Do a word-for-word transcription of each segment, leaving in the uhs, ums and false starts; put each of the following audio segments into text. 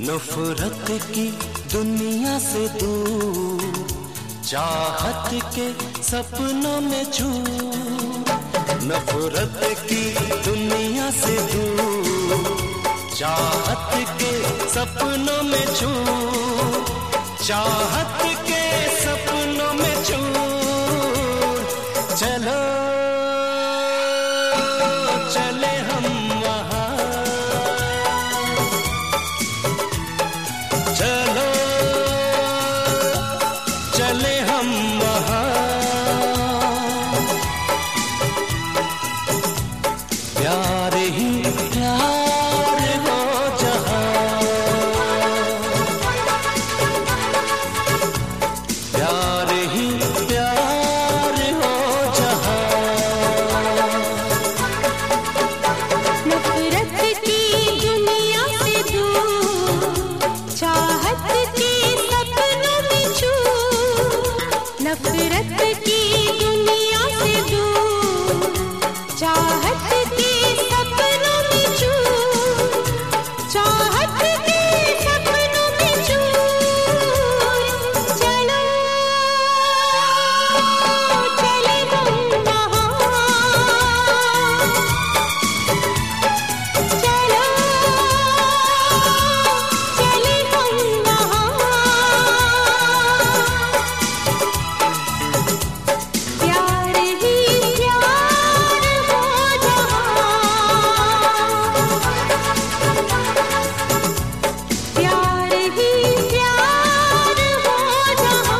नफरत की दुनिया से दूर, चाहत के सपनों में चूर। नफरत की दुनिया से दूर, चाहत के सपनों में चूर, चाहत के सपनों में चूर। चलो चले हम वहाँ, चलो चले हम वहाँ। प्यार ही प्यार हो जहाँ, प्यार ही प्यार हो जहाँ। नफरत की दुनिया से दूर, चाहत के सपनों में चूर। नफरत की दुनिया से दूर, चाहत के सपनों में चूर, चाहत के सपनों में चूर। चलो चले हम वहाँ, चलो चले हम वहाँ। प्यार ही प्यार हो जहाँ, प्यार ही प्यार हो जहाँ।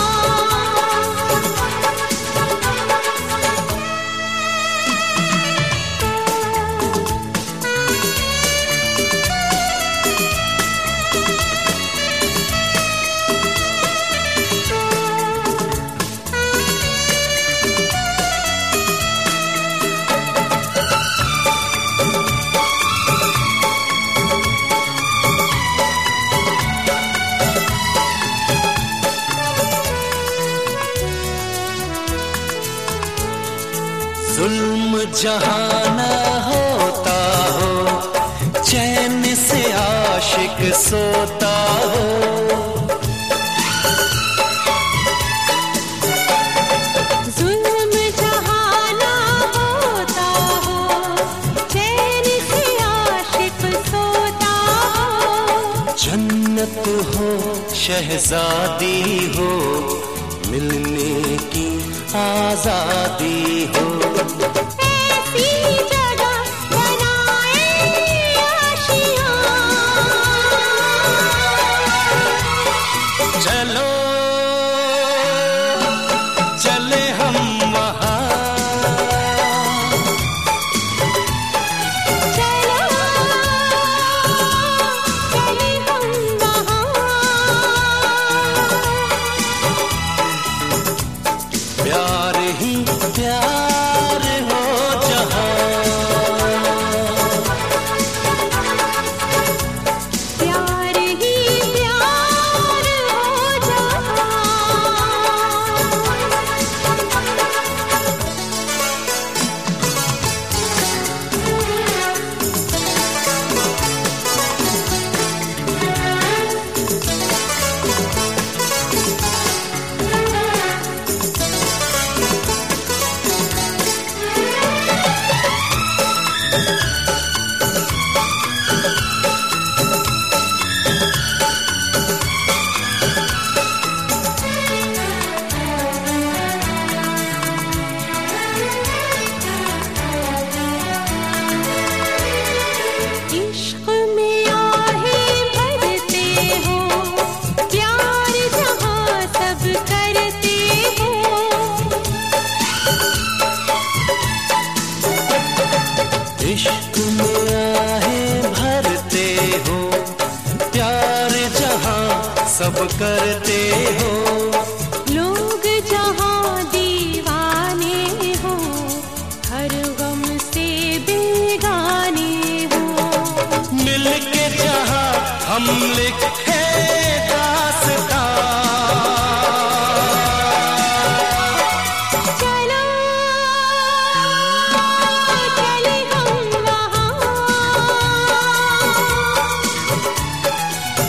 जुल्म जहाँ न होता हो, चैन से आशिक सोता हो। जुल्म जहाँ ना होता हो, चैन से आशिक सोता हो। जन्नत हो शहजादी हो, मिलने की आजादी हो। ऐसी जगह बनाए आशियाँ, चलो चले हम वहाँ, चलो चले हम वहाँ। प्यार ही प्यार हो जहाँ, प्यार ही प्यार हो जहाँ। इश्क में आहें भरते हो, प्यार जहाँ सब करते हो। इश्क में आहें भरते हो, प्यार जहाँ सब करते हो। लोग जहाँ दीवाने हो, हर गम से बेगाने हो। मिलके जहाँ हम लिखे दास्तां, चलो चले हम वहाँ,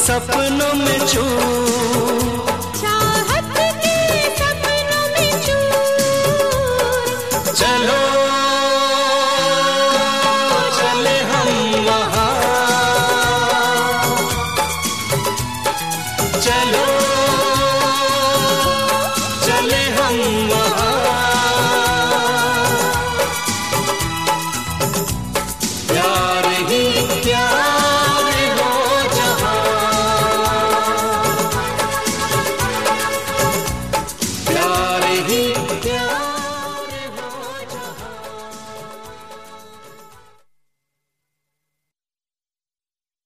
सपनों में चूर, चाहत के सपनों में चूर। चलो चले हम वहाँ, चलो